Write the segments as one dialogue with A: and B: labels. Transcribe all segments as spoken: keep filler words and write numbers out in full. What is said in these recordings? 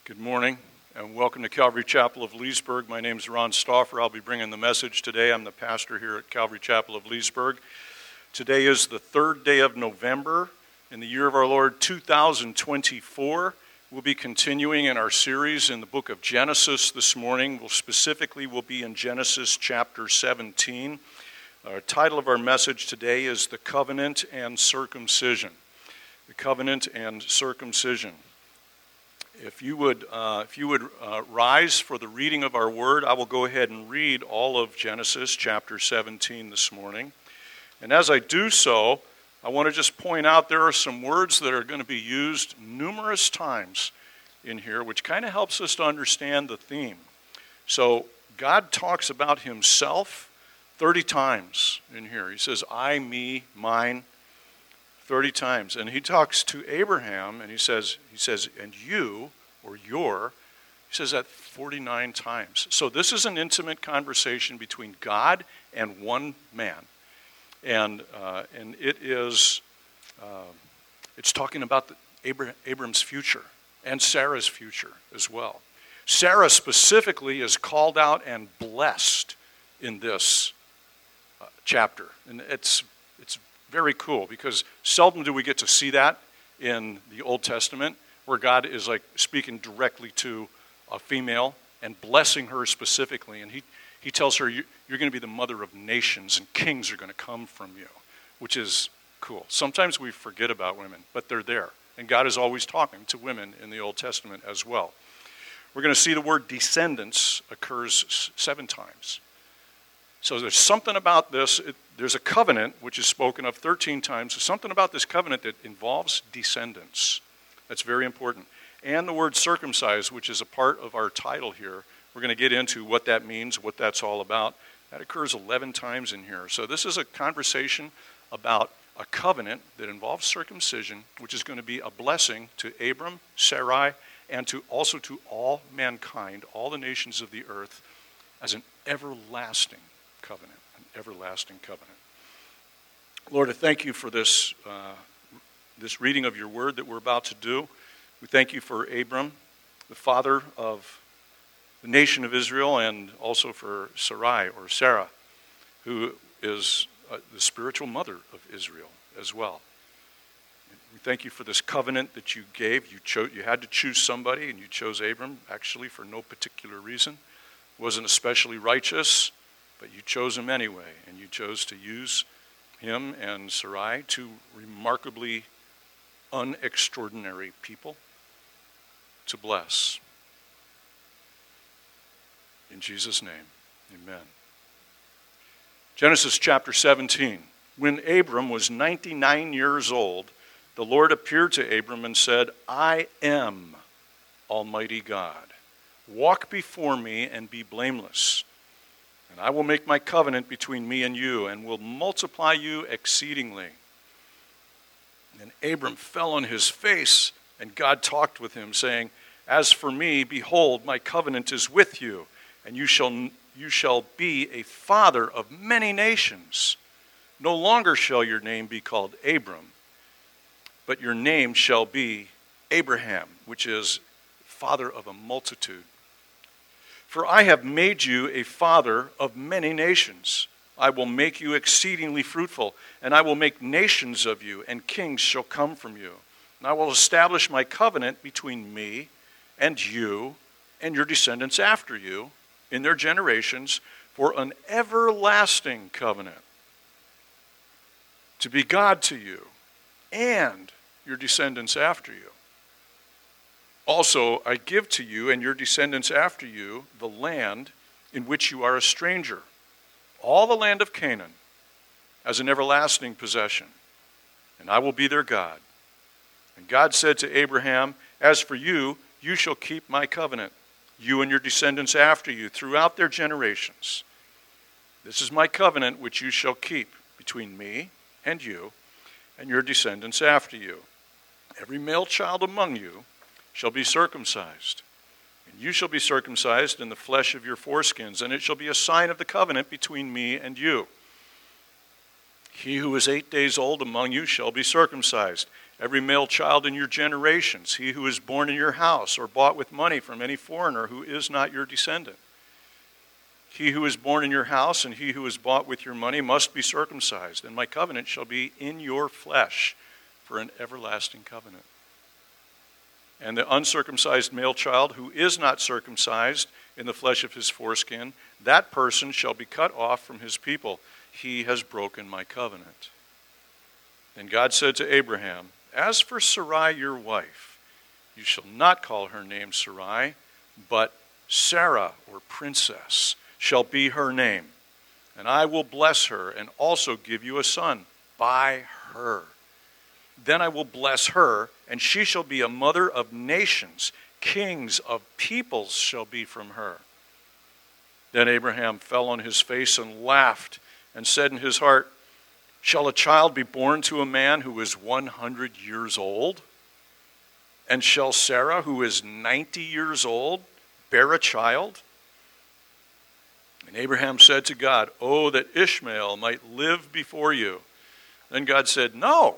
A: Good morning and welcome to Calvary Chapel of Leesburg. My name is Ron Stauffer. I'll be bringing the message today. I'm the pastor here at Calvary Chapel of Leesburg. Today is the third day of November in the year of our Lord two thousand twenty-four. We'll be continuing in our series in the book of Genesis this morning. We'll specifically will be in Genesis chapter seventeen. Our title of our message today is The Covenant and Circumcision. The Covenant and Circumcision. If you would, uh, if you would uh, rise for the reading of our word, I will go ahead and read all of Genesis chapter seventeen this morning. And as I do so, I want to just point out there are some words that are going to be used numerous times in here, which kind of helps us to understand the theme. So God talks about himself thirty times in here. He says, I, me, mine, thirty times. And he talks to Abraham and he says, he says, and you, or your, he says that forty-nine times. So this is an intimate conversation between God and one man. And uh, and it is, uh, it's talking about the Abraham, Abram's future and Sarah's future as well. Sarah specifically is called out and blessed in this uh, chapter. And it's it's very cool because seldom do we get to see that in the Old Testament where God is like speaking directly to a female and blessing her specifically. And he, he tells her, you're going to be the mother of nations and kings are going to come from you, which is cool. Sometimes we forget about women, but they're there. And God is always talking to women in the Old Testament as well. We're going to see the word descendants occurs seven times. So there's something about this. It, there's a covenant, which is spoken of thirteen times. There's something about this covenant that involves descendants. That's very important. And the word circumcised, which is a part of our title here. We're going to get into what that means, what that's all about. That occurs eleven times in here. So this is a conversation about a covenant that involves circumcision, which is going to be a blessing to Abram, Sarai, and to also to all mankind, all the nations of the earth, as an everlasting covenant, an everlasting covenant. Lord, I thank you for this, uh, this reading of your word that we're about to do. We thank you for Abram, the father of the nation of Israel, and also for Sarai, or Sarah, who is uh, the spiritual mother of Israel as well. We thank you for this covenant that you gave. You chose, you had to choose somebody, and you chose Abram, actually for no particular reason. Wasn't especially righteous, but you chose him anyway, and you chose to use him and Sarai, two remarkably unextraordinary people, to bless. In Jesus' name, amen. Genesis chapter seventeen. When Abram was ninety-nine years old, the Lord appeared to Abram and said, I am Almighty God. Walk before me and be blameless. And I will make my covenant between me and you, and will multiply you exceedingly. And Abram fell on his face, and God talked with him, saying, As for me, behold, my covenant is with you, and you shall, you shall be a father of many nations. No longer shall your name be called Abram, but your name shall be Abraham, which is father of a multitude. For I have made you a father of many nations. I will make you exceedingly fruitful, and I will make nations of you, and kings shall come from you. And I will establish my covenant between me and you and your descendants after you in their generations for an everlasting covenant, to be God to you and your descendants after you. Also, I give to you and your descendants after you the land in which you are a stranger, all the land of Canaan, as an everlasting possession, and I will be their God. And God said to Abraham, As for you, you shall keep my covenant, you and your descendants after you, throughout their generations. This is my covenant which you shall keep between me and you and your descendants after you. Every male child among you shall be circumcised, and you shall be circumcised in the flesh of your foreskins, and it shall be a sign of the covenant between me and you. He who is eight days old among you shall be circumcised. Every male child in your generations, he who is born in your house or bought with money from any foreigner who is not your descendant. He who is born in your house and he who is bought with your money must be circumcised, and my covenant shall be in your flesh for an everlasting covenant. And the uncircumcised male child who is not circumcised in the flesh of his foreskin, that person shall be cut off from his people. He has broken my covenant. Then God said to Abraham, as for Sarai your wife, you shall not call her name Sarai, but Sarah, or princess, shall be her name. And I will bless her and also give you a son by her. Then I will bless her, and she shall be a mother of nations. Kings of peoples shall be from her. Then Abraham fell on his face and laughed, and said in his heart, shall a child be born to a man who is one hundred years old? And shall Sarah, who is ninety years old, bear a child? And Abraham said to God, oh, that Ishmael might live before you. Then God said, no,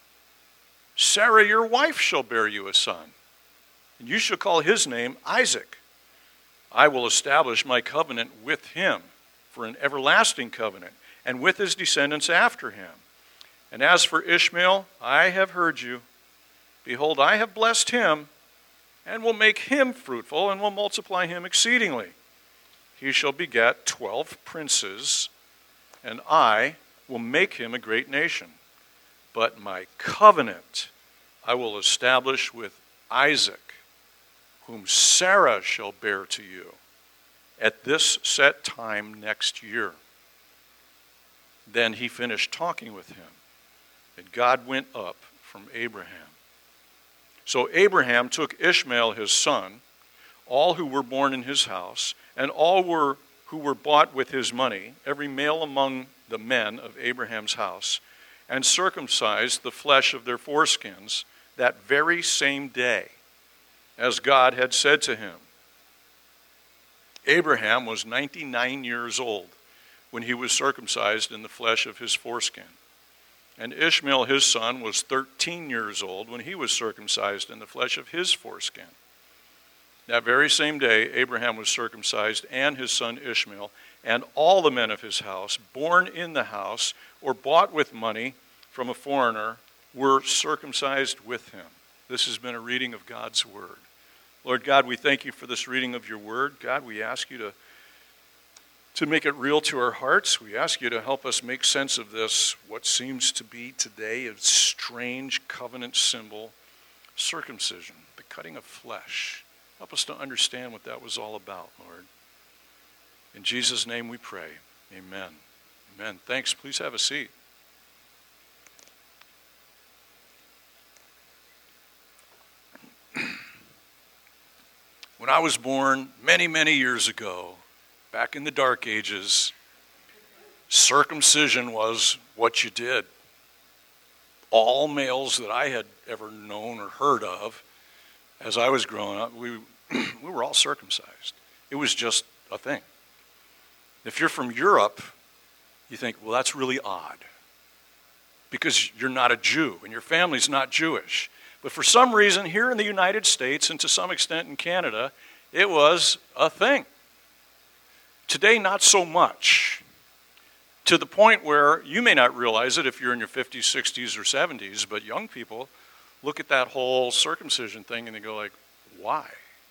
A: Sarah your wife shall bear you a son, and you shall call his name Isaac. I will establish my covenant with him for an everlasting covenant, and with his descendants after him. And as for Ishmael, I have heard you. Behold, I have blessed him, and will make him fruitful, and will multiply him exceedingly. He shall beget twelve princes, and I will make him a great nation. But my covenant I will establish with Isaac, whom Sarah shall bear to you at this set time next year. Then he finished talking with him, and God went up from Abraham. So Abraham took Ishmael his son, all who were born in his house, and all were who were bought with his money, every male among the men of Abraham's house, and circumcised the flesh of their foreskins that very same day, as God had said to him. Abraham was ninety-nine years old when he was circumcised in the flesh of his foreskin. And Ishmael his son was thirteen years old when he was circumcised in the flesh of his foreskin. That very same day Abraham was circumcised, and his son Ishmael, and all the men of his house, born in the house or bought with money from a foreigner, were circumcised with him. This has been a reading of God's word. Lord God, we thank you for this reading of your word. God, we ask you to To make it real to our hearts. We ask you to help us make sense of this, what seems to be today a strange covenant symbol, circumcision, the cutting of flesh. Help us to understand what that was all about, Lord. In Jesus' name we pray. Amen. Amen. Thanks. Please have a seat. When I was born many, many years ago, back in the dark ages, circumcision was what you did. All males that I had ever known or heard of as I was growing up, we we were all circumcised. It was just a thing. If you're from Europe, you think, well, that's really odd because you're not a Jew and your family's not Jewish. But for some reason, here in the United States and to some extent in Canada, it was a thing. Today, not so much, to the point where you may not realize it if you're in your fifties, sixties, or seventies, but young people look at that whole circumcision thing and they go like, why?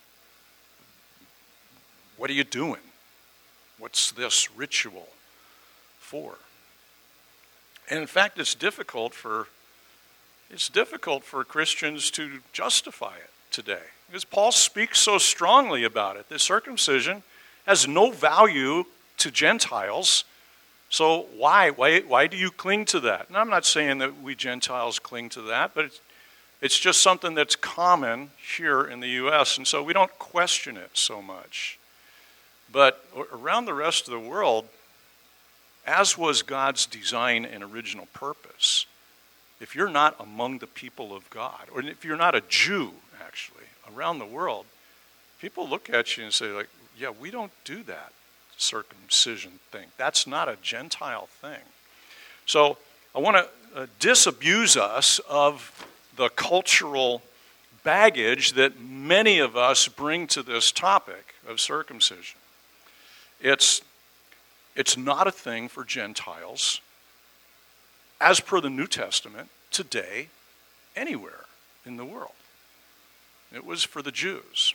A: What are you doing? What's this ritual for? And in fact, it's difficult for it's difficult for Christians to justify it today because Paul speaks so strongly about it. The circumcision has no value to Gentiles, so why? Why why do you cling to that? And I'm not saying that we Gentiles cling to that, but it's, it's just something that's common here in the U S, and so we don't question it so much. But around the rest of the world, as was God's design and original purpose, if you're not among the people of God, or if you're not a Jew, actually, around the world, people look at you and say, like, yeah, we don't do that circumcision thing. That's not a Gentile thing. So I want to uh, disabuse us of the cultural baggage that many of us bring to this topic of circumcision. It's, it's not a thing for Gentiles, as per the New Testament, today, anywhere in the world. It was for the Jews.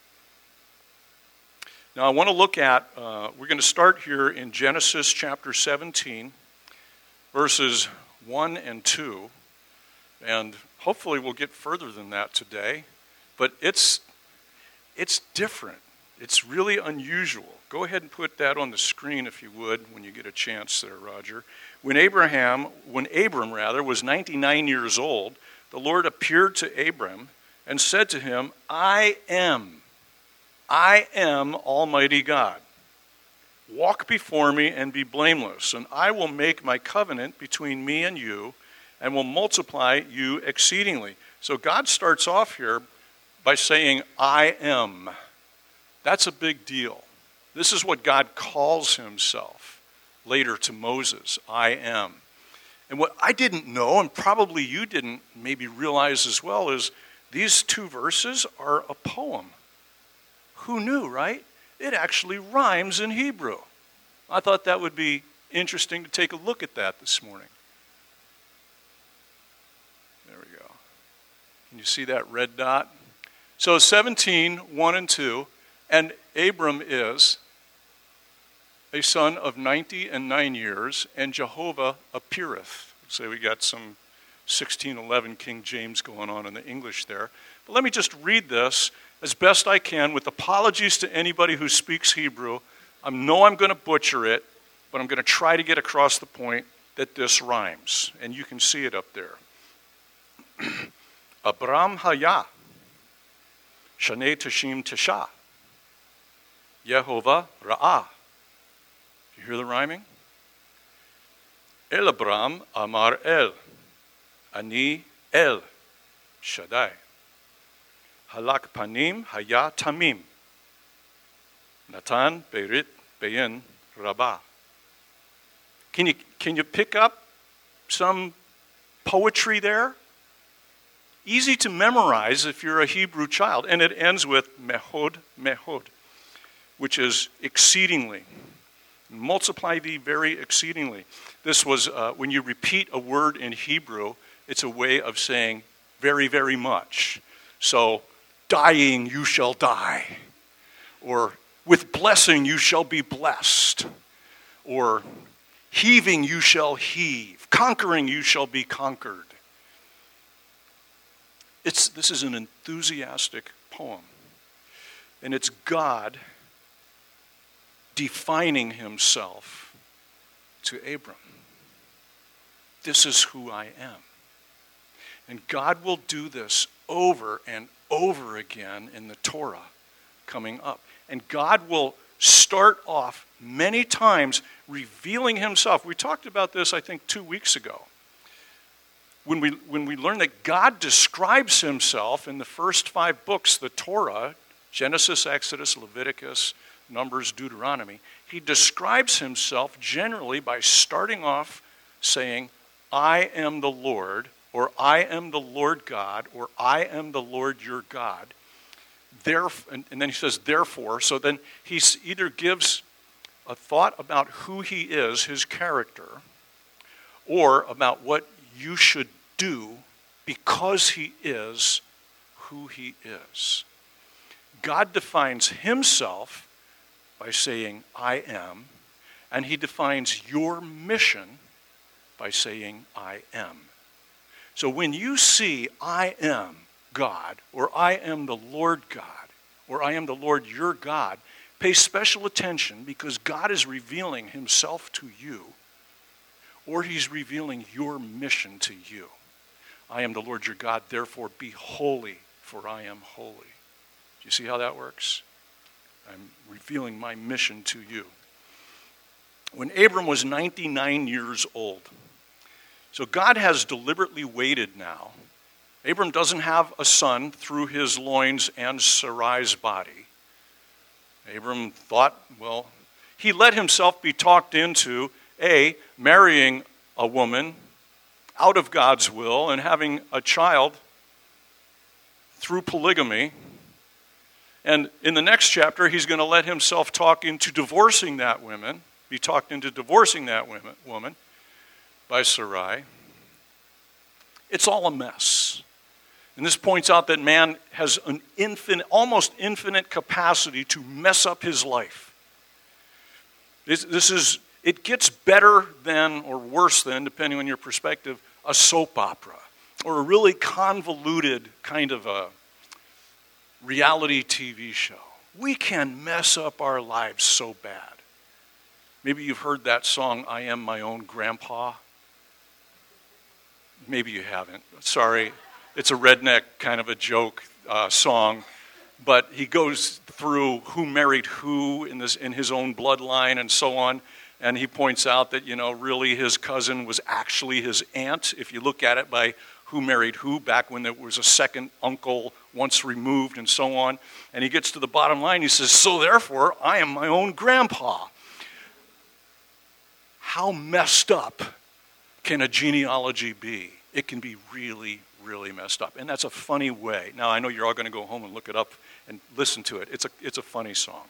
A: Now I want to look at, uh, we're going to start here in Genesis chapter seventeen, verses one and two, and hopefully we'll get further than that today, but it's, it's different. It's really unusual. Go ahead and put that on the screen if you would when you get a chance there, Roger. When Abraham, when Abram rather, was ninety-nine years old, the Lord appeared to Abram and said to him, I am, I am Almighty God. Walk before me and be blameless, and I will make my covenant between me and you, and will multiply you exceedingly. So God starts off here by saying, I am. That's a big deal. This is what God calls himself later to Moses, I am. And what I didn't know, and probably you didn't maybe realize as well, is these two verses are a poem. Who knew, right? It actually rhymes in Hebrew. I thought that would be interesting to take a look at that this morning. There we go. Can you see that red dot? So seventeen, one and two, and Abram is a son of ninety and nine years, and Jehovah appeareth. So we got some sixteen eleven King James going on in the English there. But let me just read this as best I can with apologies to anybody who speaks Hebrew. I know I'm going to butcher it, but I'm going to try to get across the point that this rhymes. And you can see it up there. Abram haya, shanei tashim tasha, Yehovah ra'ah. You hear the rhyming? El Abram amar el, ani el, Shaddai. Halak panim haya tamim. Natan berit bein rabah. Can you, can you pick up some poetry there? Easy to memorize if you're a Hebrew child. And it ends with mehod, mehod, which is exceedingly. Multiply thee very exceedingly. This was, uh, when you repeat a word in Hebrew, it's a way of saying very, very much. So, dying you shall die. Or with blessing you shall be blessed. Or heaving you shall heave. Conquering you shall be conquered. It's, this is an enthusiastic poem. And it's God defining himself to Abram. This is who I am. And God will do this over and over again in the Torah coming up. And God will start off many times revealing himself. We talked about this, I think, two weeks ago. When we, when we learn that God describes himself in the first five books, the Torah, Genesis, Exodus, Leviticus, Numbers, Deuteronomy, he describes himself generally by starting off saying, I am the Lord, or I am the Lord God, or I am the Lord your God. Therefore, and, and then he says, therefore, so then he either gives a thought about who he is, his character, or about what you should do because he is who he is. God defines himself by saying, I am, and he defines your mission by saying, I am. So when you see, I am God, or I am the Lord God, or I am the Lord your God, pay special attention because God is revealing himself to you, or he's revealing your mission to you. I am the Lord your God, therefore be holy, for I am holy. Do you see how that works? I'm revealing my mission to you. When Abram was ninety-nine years old, so God has deliberately waited now. Abram doesn't have a son through his loins and Sarai's body. Abram thought, well, he let himself be talked into, A, marrying a woman out of God's will and having a child through polygamy. And in the next chapter, he's going to let himself talk into divorcing that woman, be talked into divorcing that woman, woman by Sarai. It's all a mess. And this points out that man has an infinite, almost infinite capacity to mess up his life. This, this is, it gets better than or worse than, depending on your perspective, a soap opera or a really convoluted kind of a reality T V show. We can mess up our lives so bad. Maybe you've heard that song, I Am My Own Grandpa. Maybe you haven't. Sorry. It's a redneck kind of a joke uh, song, but he goes through who married who in this in his own bloodline and so on, and he points out that, you know, really his cousin was actually his aunt, if you look at it by who married who, back when there was a second uncle once removed and so on, and he gets to the bottom line, he says, so therefore, I am my own grandpa. How messed up can a genealogy be? It can be really, really messed up. And that's a funny way. Now, I know you're all going to go home and look it up and listen to it. It's a, it's a funny song.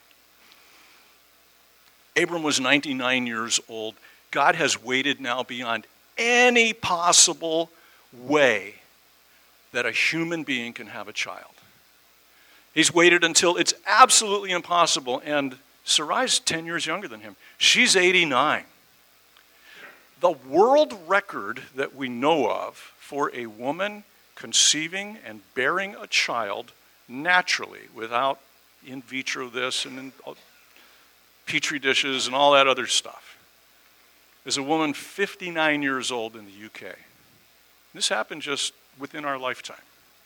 A: Abram was ninety-nine years old. God has waited now beyond any possible way that a human being can have a child. He's waited until it's absolutely impossible. And Sarai's ten years younger than him. She's eighty-nine. The world record that we know of for a woman conceiving and bearing a child naturally, without in vitro this and in petri dishes and all that other stuff, is a woman fifty-nine years old in the U K. This happened just within our lifetime.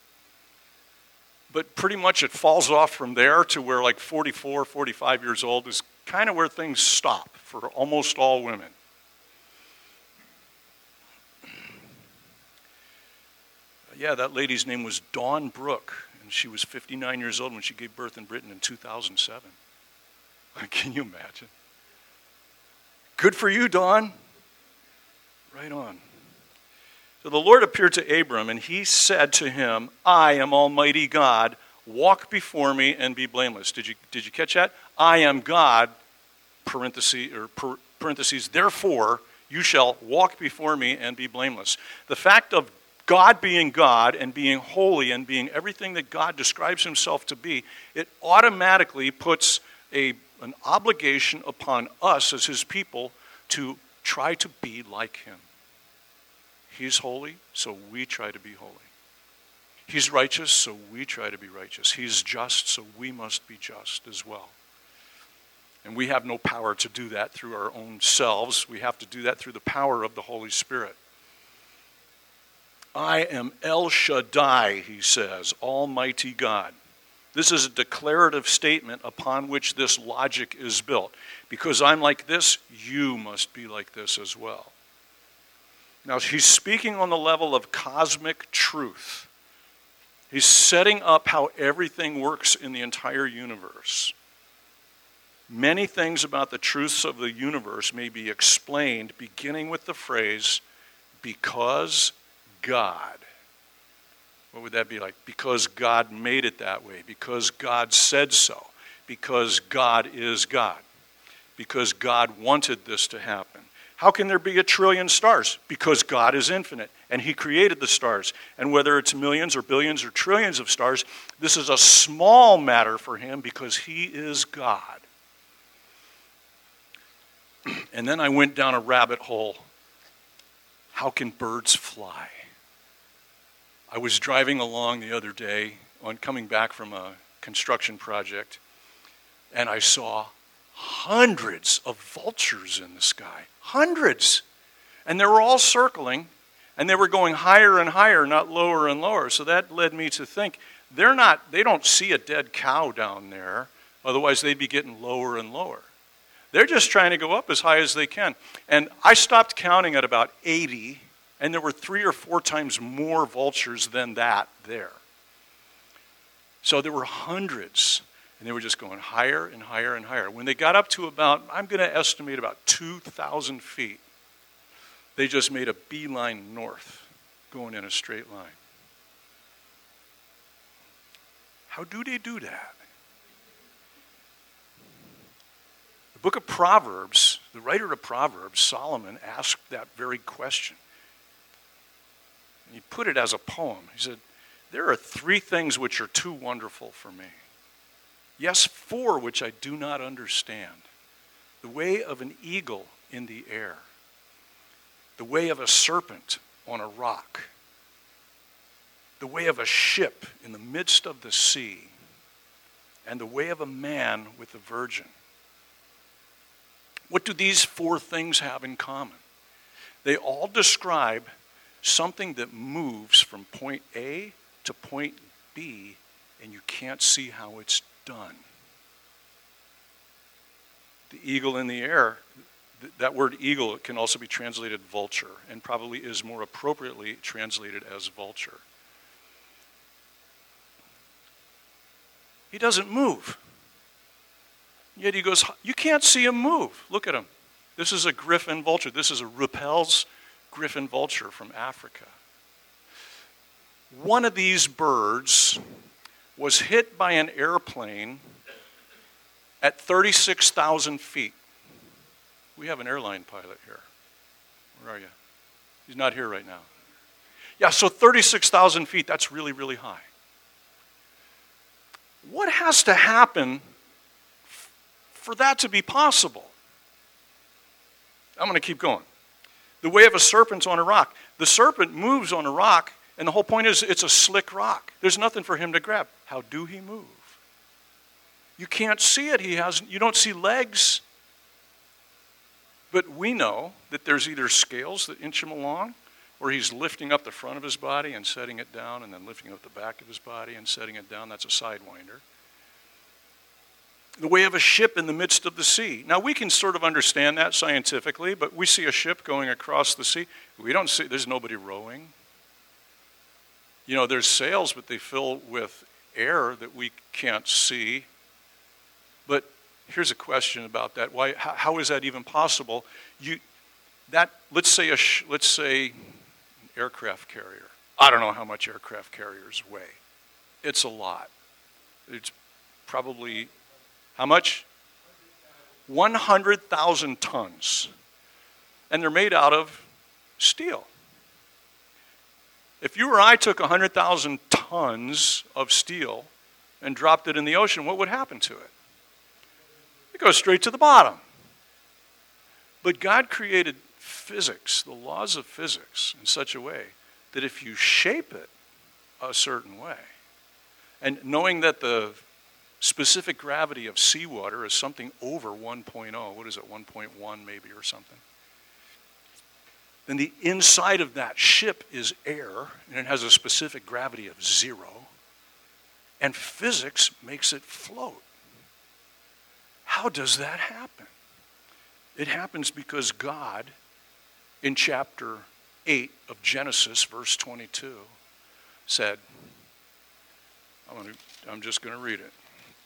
A: But pretty much it falls off from there to where like forty-four, forty-five years old is kind of where things stop for almost all women. Yeah, that lady's name was Dawn Brooke, and she was fifty-nine years old when she gave birth in Britain in two thousand seven. Can you imagine? Good for you, Dawn. Right on. So the Lord appeared to Abram, and he said to him, I am Almighty God. Walk before me and be blameless. Did you, did you catch that? I am God, parentheses, or per, parentheses, therefore you shall walk before me and be blameless. The fact of God being God and being holy and being everything that God describes himself to be, it automatically puts a, an obligation upon us as his people to try to be like him. He's holy, so we try to be holy. He's righteous, so we try to be righteous. He's just, so we must be just as well. And we have no power to do that through our own selves. We have to do that through the power of the Holy Spirit. I am El Shaddai, he says, Almighty God. This is a declarative statement upon which this logic is built. Because I'm like this, you must be like this as well. Now, he's speaking on the level of cosmic truth. He's setting up how everything works in the entire universe. Many things about the truths of the universe may be explained beginning with the phrase, because God. What would that be like? Because God made it that way. Because God said so. Because God is God. Because God wanted this to happen. How can there be a trillion stars? Because God is infinite, and he created the stars. And whether it's millions or billions or trillions of stars, this is a small matter for him because he is God. And then I went down a rabbit hole. How can birds fly? I was driving along the other day, on coming back from a construction project, and I saw hundreds of vultures in the sky. Hundreds. And they were all circling, and they were going higher and higher, not lower and lower. So that led me to think, they're not, they don't see a dead cow down there, otherwise they'd be getting lower and lower. They're just trying to go up as high as they can. And I stopped counting at about eighty, and there were three or four times more vultures than that there. So there were hundreds, and they were just going higher and higher and higher. When they got up to about, I'm going to estimate about two thousand feet, They just made a beeline north, going in a straight line. How do they do that? The book of Proverbs, the writer of Proverbs, Solomon, asked that very question. He put it as a poem. He said, there are three things which are too wonderful for me. Yes, four which I do not understand. The way of an eagle in the air. The way of a serpent on a rock. The way of a ship in the midst of the sea. And the way of a man with a virgin. What do these four things have in common? They all describe something that moves from point A to point B, and you can't see how it's done. The eagle in the air, th- that word eagle can also be translated vulture, and probably is more appropriately translated as vulture. He doesn't move. Yet he goes, you can't see him move. Look at him. This is a griffin vulture. This is a Ruppel's griffin vulture from Africa. One of these birds was hit by an airplane at thirty-six thousand feet. We have an airline pilot here. Where are you? He's not here right now. Yeah, so thirty-six thousand feet, that's really, really high. What has to happen f- for that to be possible? I'm going to keep going. The way of a serpent on a rock. The serpent moves on a rock, and the whole point is it's a slick rock. There's nothing for him to grab. How do he move? You can't see it. He has. You don't see legs. But we know that there's either scales that inch him along, or he's lifting up the front of his body and setting it down, and then lifting up the back of his body and setting it down. That's a sidewinder. The way of a ship in the midst of the sea. Now, we can sort of understand that scientifically, but we see a ship going across the sea. We don't see, there's nobody rowing. You know, there's sails, but they fill with air that we can't see. But here's a question about that. Why? How, how is that even possible? You, that let's say a sh, let's say an aircraft carrier. I don't know how much aircraft carriers weigh. It's a lot. It's probably how much? one hundred thousand tons. And they're made out of steel. If you or I took one hundred thousand tons of steel and dropped it in the ocean, what would happen to it? It goes straight to the bottom. But God created physics, the laws of physics, in such a way that if you shape it a certain way, and knowing that the specific gravity of seawater is something over one point oh, what is it, one point one maybe or something, then the inside of that ship is air, and it has a specific gravity of zero, and physics makes it float. How does that happen? It happens because God, in chapter eight of Genesis, verse twenty-two, said, I'm, gonna, I'm just going to read it.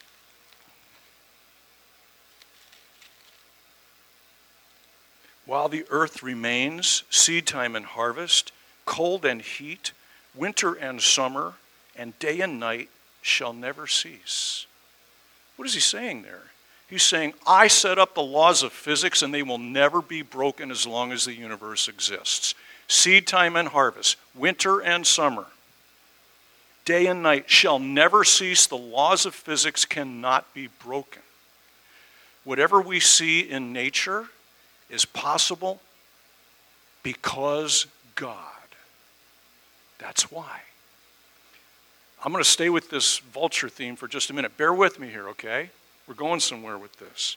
A: While the earth remains, seed time and harvest, cold and heat, winter and summer, and day and night shall never cease. What is he saying there? He's saying, I set up the laws of physics and they will never be broken as long as the universe exists. Seed time and harvest, winter and summer, day and night shall never cease. The laws of physics cannot be broken. Whatever we see in nature is possible because God. That's why. I'm going to stay with this vulture theme for just a minute. Bear with me here, okay? We're going somewhere with this.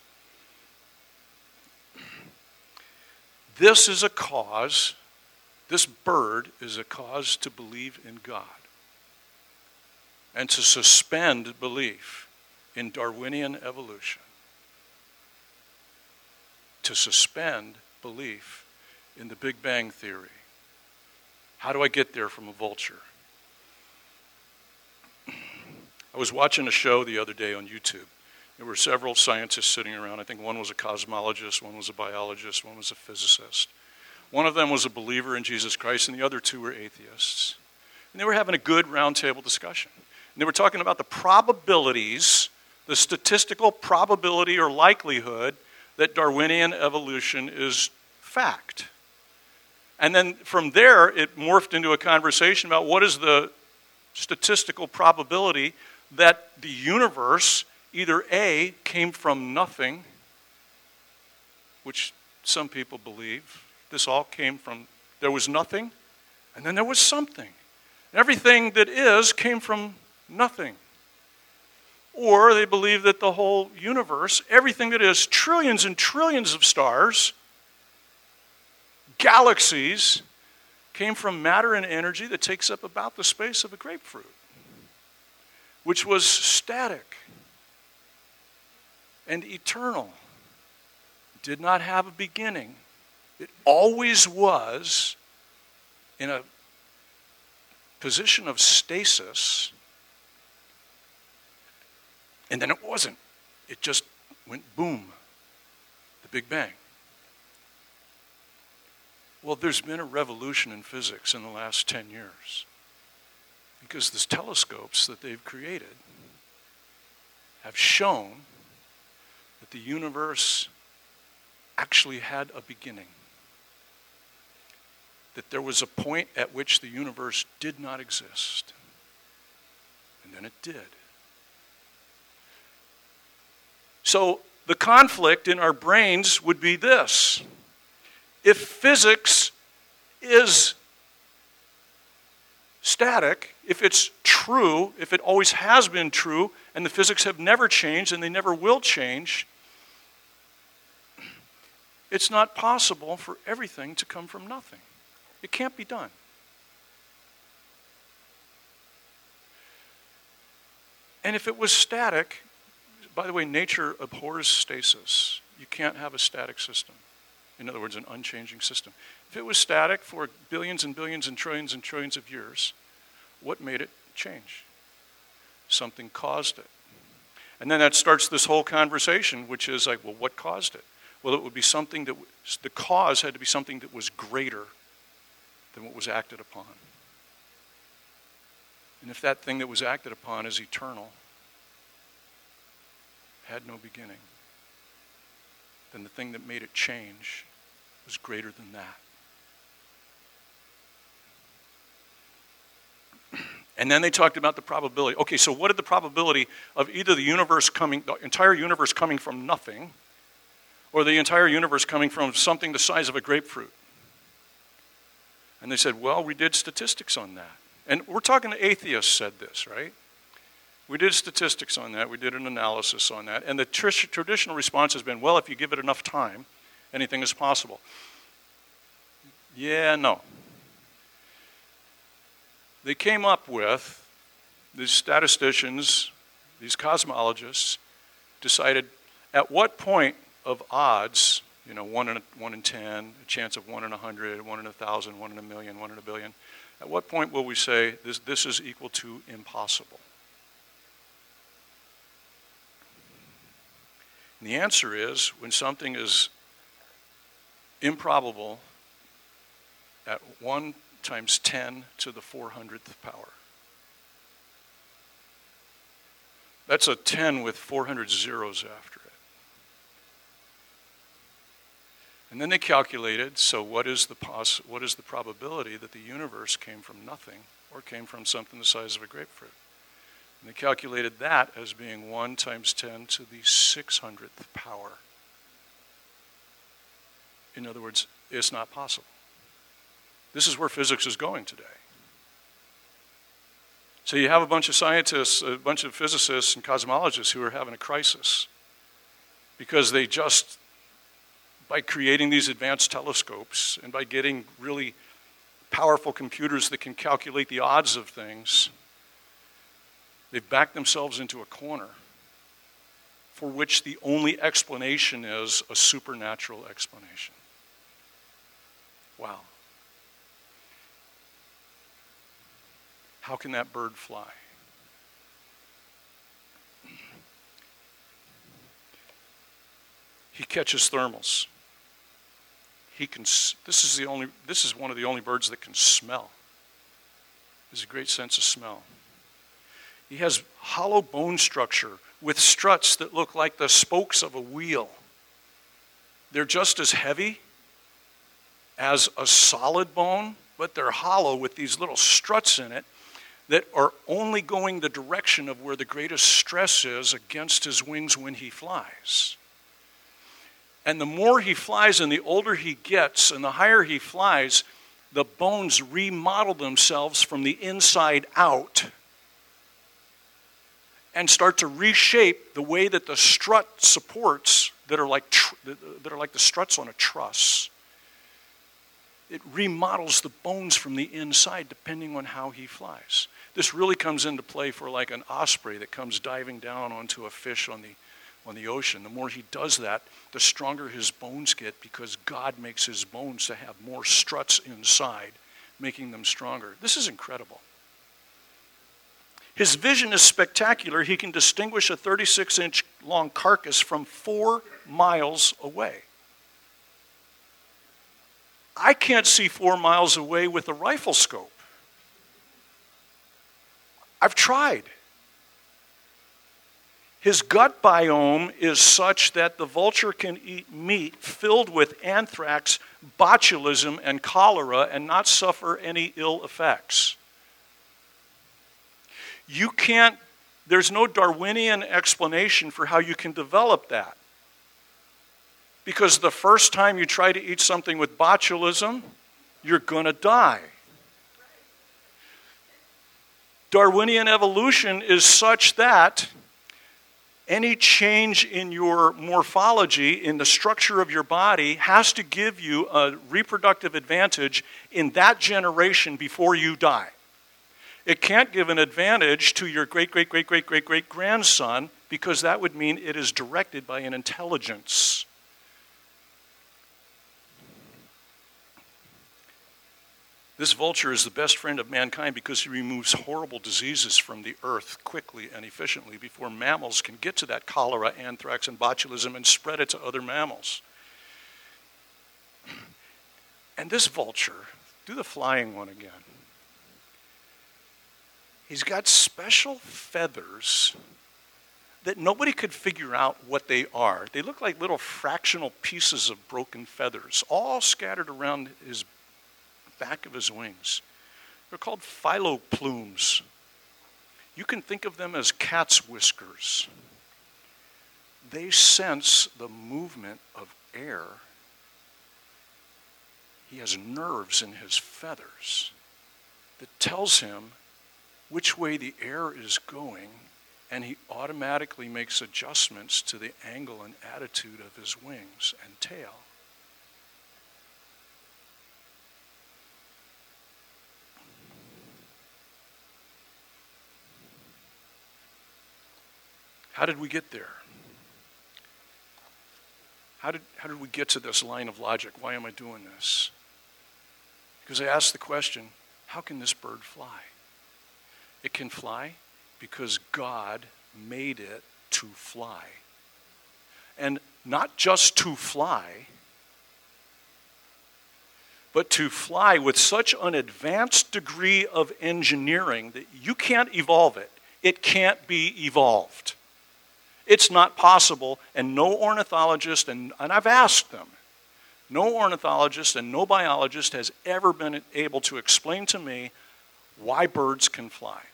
A: This is a cause, this bird is a cause to believe in God and to suspend belief in Darwinian evolution. To suspend belief in the Big Bang Theory. How do I get there from a vulture? I was watching a show the other day on YouTube. There were several scientists sitting around. I think one was a cosmologist, one was a biologist, one was a physicist. One of them was a believer in Jesus Christ, and the other two were atheists. And they were having a good roundtable discussion. And they were talking about the probabilities, the statistical probability or likelihood that Darwinian evolution is fact. And then from there, it morphed into a conversation about what is the statistical probability that the universe, either A, came from nothing, which some people believe. This all came from, there was nothing, and then there was something. Everything that is came from nothing. Or they believe that the whole universe, everything that is, trillions and trillions of stars, galaxies, came from matter and energy that takes up about the space of a grapefruit, which was static and eternal, did not have a beginning. It always was in a position of stasis, and then it wasn't. It just went boom, the Big Bang. Well, there's been a revolution in physics in the last ten years because the telescopes that they've created have shown that the universe actually had a beginning. That there was a point at which the universe did not exist. And then it did. So the conflict in our brains would be this. If physics is static, if it's true, if it always has been true, and the physics have never changed and they never will change, it's not possible for everything to come from nothing. It can't be done. And if it was static, by the way, nature abhors stasis. You can't have a static system. In other words, an unchanging system. If it was static for billions and billions and trillions and trillions of years, what made it change? Something caused it. And then that starts this whole conversation, which is like, well, what caused it? Well, it would be something that, was, the cause had to be something that was greater than what was acted upon. And if that thing that was acted upon is eternal, had no beginning, then the thing that made it change was greater than that. And then they talked about the probability. Okay, so what is the probability of either the universe coming, the entire universe coming from nothing, or the entire universe coming from something the size of a grapefruit? And they said, well, we did statistics on that. And we're talking to atheists said this, right? We did statistics on that. We did an analysis on that. And the tr- traditional response has been, well, if you give it enough time, anything is possible. Yeah, no. They came up with, these statisticians, these cosmologists, decided at what point of odds, you know, one in, a, one in ten, a chance of one in a hundred, one in a thousand, one in a million, one in a billion, at what point will we say this, this is equal to impossible? And the answer is when something is improbable at one times ten to the four hundredth power. That's a ten with four hundred zeros after it. And then they calculated, so what is the poss- what is the probability that the universe came from nothing or came from something the size of a grapefruit? And they calculated that as being one times ten to the six hundredth power. In other words, it's not possible. This is where physics is going today. So you have a bunch of scientists, a bunch of physicists and cosmologists who are having a crisis because they just, by creating these advanced telescopes and by getting really powerful computers that can calculate the odds of things, they've backed themselves into a corner for which the only explanation is a supernatural explanation. Wow. How can that bird fly? He catches thermals. he can, this is the only, this is one of the only birds that can smell. He has a great sense of smell. He has hollow bone structure with struts that look like the spokes of a wheel. They're just as heavy as a solid bone, but they're hollow with these little struts in it that are only going the direction of where the greatest stress is against his wings when he flies. And the more he flies and the older he gets and the higher he flies, the bones remodel themselves from the inside out and start to reshape the way that the strut supports that are like tr- that are like the struts on a truss. It remodels the bones from the inside depending on how he flies. This really comes into play for like an osprey that comes diving down onto a fish on the on the ocean. The more he does that, the stronger his bones get because God makes his bones to have more struts inside, making them stronger. This is incredible. His vision is spectacular. He can distinguish a thirty-six inch long carcass from four miles away. I can't see four miles away with a rifle scope. I've tried. His gut biome is such that the vulture can eat meat filled with anthrax, botulism, and cholera and not suffer any ill effects. You can't, there's no Darwinian explanation for how you can develop that. Because the first time you try to eat something with botulism, you're going to die. Darwinian evolution is such that any change in your morphology, in the structure of your body, has to give you a reproductive advantage in that generation before you die. It can't give an advantage to your great, great, great, great, great, great grandson because that would mean it is directed by an intelligence. This vulture is the best friend of mankind because he removes horrible diseases from the earth quickly and efficiently before mammals can get to that cholera, anthrax, and botulism and spread it to other mammals. And this vulture, do the flying one again. He's got special feathers that nobody could figure out what they are. They look like little fractional pieces of broken feathers, all scattered around his back of his wings. They're called phyloplumes. You can think of them as cat's whiskers. They sense the movement of air. He has nerves in his feathers that tells him which way the air is going, and he automatically makes adjustments to the angle and attitude of his wings and tail. How did we get there? How did, how did we get to this line of logic? Why am I doing this? Because I asked the question, how can this bird fly? It can fly because God made it to fly. And not just to fly, but to fly with such an advanced degree of engineering that you can't evolve it. It can't be evolved. It's not possible, and no ornithologist, and, and I've asked them, no ornithologist and no biologist has ever been able to explain to me why birds can fly.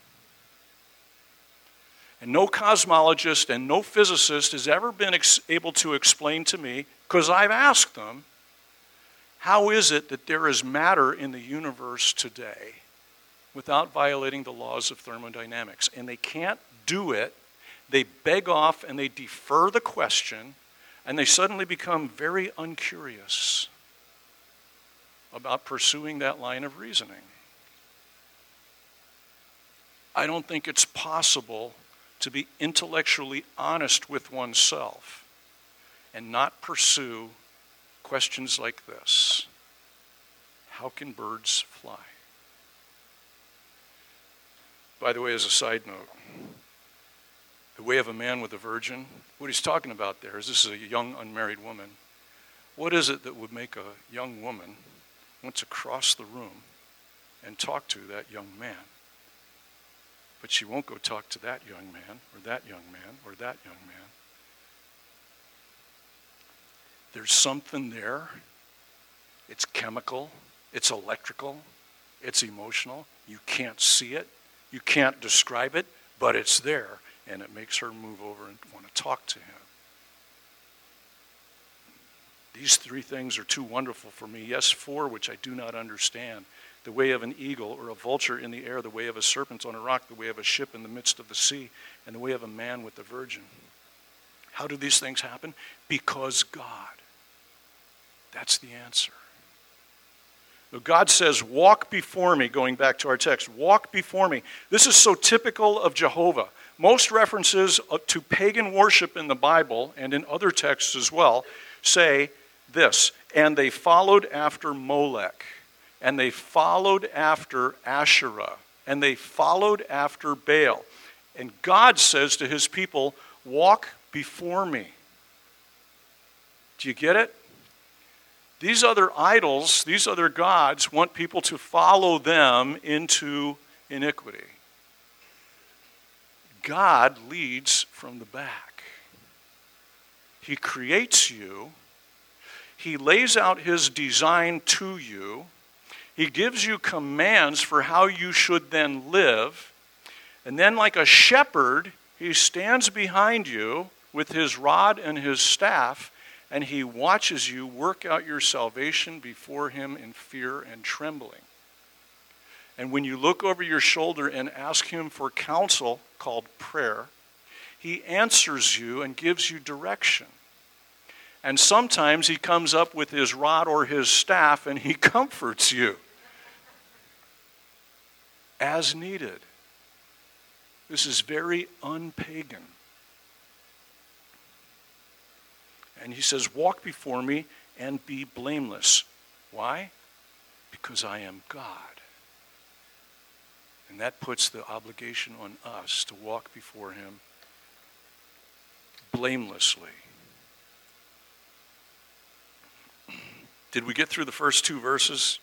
A: And no cosmologist and no physicist has ever been ex- able to explain to me, because I've asked them, how is it that there is matter in the universe today without violating the laws of thermodynamics? And they can't do it. They beg off and they defer the question, and they suddenly become very uncurious about pursuing that line of reasoning. I don't think it's possible to be intellectually honest with oneself and not pursue questions like this. How can birds fly? By the way, as a side note, The Way of a Man with a Virgin, what he's talking about there is this is a young unmarried woman. What is it that would make a young woman want to cross the room and talk to that young man? But she won't go talk to that young man, or that young man, or that young man. There's something there. It's chemical, it's electrical, it's emotional. You can't see it, you can't describe it, but it's there, and it makes her move over and want to talk to him. These three things are too wonderful for me. Yes, four, which I do not understand. The way of an eagle or a vulture in the air, the way of a serpent on a rock, the way of a ship in the midst of the sea, and the way of a man with the virgin. How do these things happen? Because God. That's the answer. God says, walk before me, going back to our text, walk before me. This is so typical of Jehovah. Most references to pagan worship in the Bible and in other texts as well say this, and they followed after Molech, and they followed after Asherah, and they followed after Baal. And God says to his people, walk before me. Do you get it? These other idols, these other gods, want people to follow them into iniquity. God leads from the back. He creates you. He lays out his design to you. He gives you commands for how you should then live. And then like a shepherd, he stands behind you with his rod and his staff, and he watches you work out your salvation before him in fear and trembling. And when you look over your shoulder and ask him for counsel, called prayer, he answers you and gives you direction. And sometimes he comes up with his rod or his staff and he comforts you as needed. This is very unpagan. And he says, walk before me and be blameless. Why? Because I am God. And that puts the obligation on us to walk before him blamelessly. Did we get through the first two verses?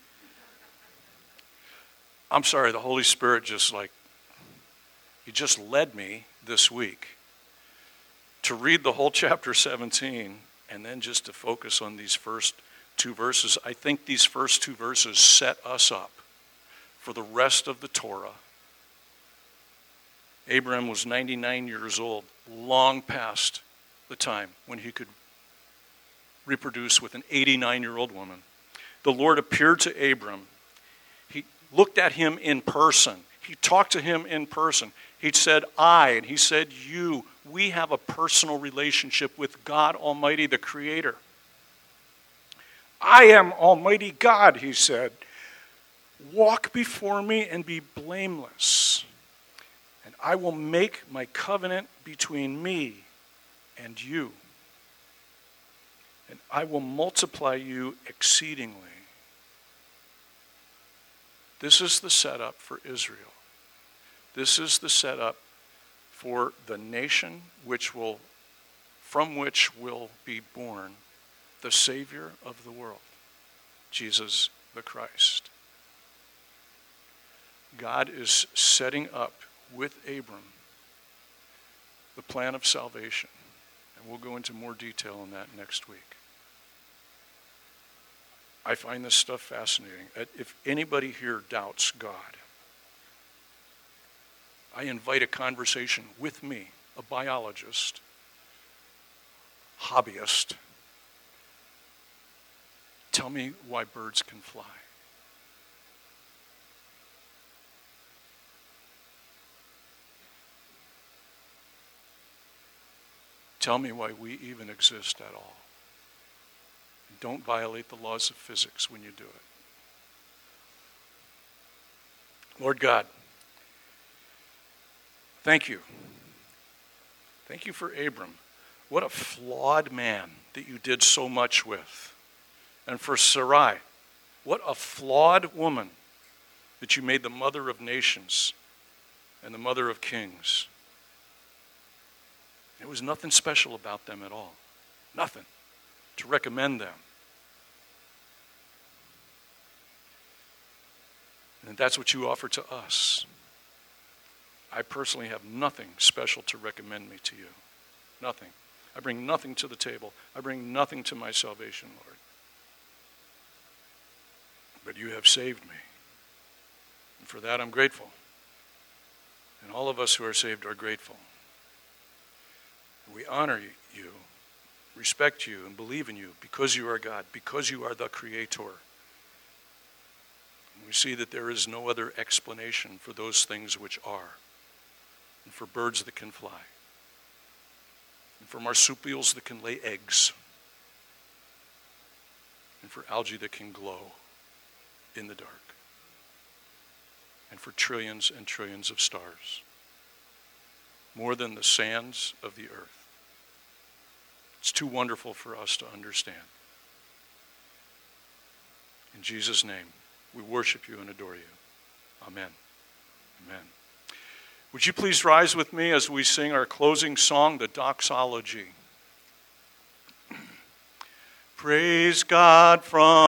A: I'm sorry, the Holy Spirit just like, he just led me this week to read the whole chapter seventeen and then just to focus on these first two verses. I think these first two verses set us up for the rest of the Torah. Abraham was ninety-nine years old, long past the time when he could reproduce with an eighty-nine-year-old woman. The Lord appeared to Abram. He looked at him in person. He talked to him in person. He said, I, and he said, you. We have a personal relationship with God Almighty, the Creator. I am Almighty God, he said. Walk before me and be blameless, and I will make my covenant between me and you, and I will multiply you exceedingly. This is the setup for Israel. This is the setup for the nation which will, from which will be born the Savior of the world, Jesus the Christ. God is setting up with Abram the plan of salvation. And we'll go into more detail on that next week. I find this stuff fascinating. If anybody here doubts God, I invite a conversation with me, a biologist, hobbyist. Tell me why birds can fly. Tell me why we even exist at all. And don't violate the laws of physics when you do it. Lord God, thank you. Thank you for Abram. What a flawed man that you did so much with. And for Sarai, what a flawed woman that you made the mother of nations and the mother of kings. There was nothing special about them at all. Nothing. to recommend them. And that's what you offer to us. I personally have nothing special to recommend me to you. Nothing. I bring nothing to the table. I bring nothing to my salvation, Lord. But you have saved me. And for that I'm grateful. And all of us who are saved are grateful. We honor you, respect you, and believe in you because you are God, because you are the Creator. And we see that there is no other explanation for those things which are, and for birds that can fly, and for marsupials that can lay eggs, and for algae that can glow in the dark, and for trillions and trillions of stars, more than the sands of the earth. It's too wonderful for us to understand. In Jesus' name, we worship you and adore you. Amen. Amen. Would you please rise with me as we sing our closing song, the Doxology. Praise God from